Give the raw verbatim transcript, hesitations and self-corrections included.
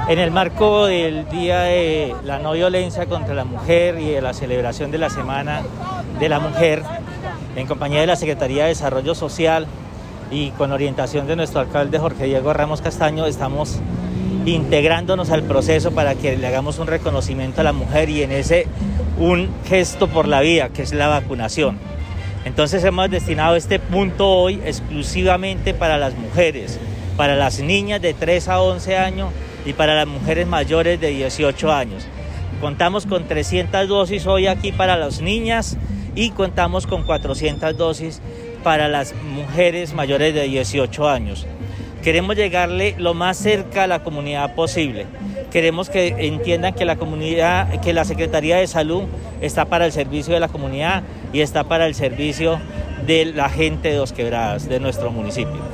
En el marco del Día de la No Violencia contra la Mujer y de la celebración de la Semana de la Mujer, en compañía de la Secretaría de Desarrollo Social y con orientación de nuestro alcalde Jorge Diego Ramos Castaño, estamos integrándonos al proceso para que le hagamos un reconocimiento a la mujer y en ese un gesto por la vida, que es la vacunación. Entonces hemos destinado este punto hoy exclusivamente para las mujeres, para las niñas de tres a once años y para las mujeres mayores de dieciocho años. Contamos con trescientas dosis hoy aquí para las niñas y contamos con cuatrocientas dosis para las mujeres mayores de dieciocho años. Queremos llegarle lo más cerca a la comunidad posible. Queremos que entiendan que la comunidad, que la Secretaría de Salud está para el servicio de la comunidad y está para el servicio de la gente de Dos Quebradas, de nuestro municipio.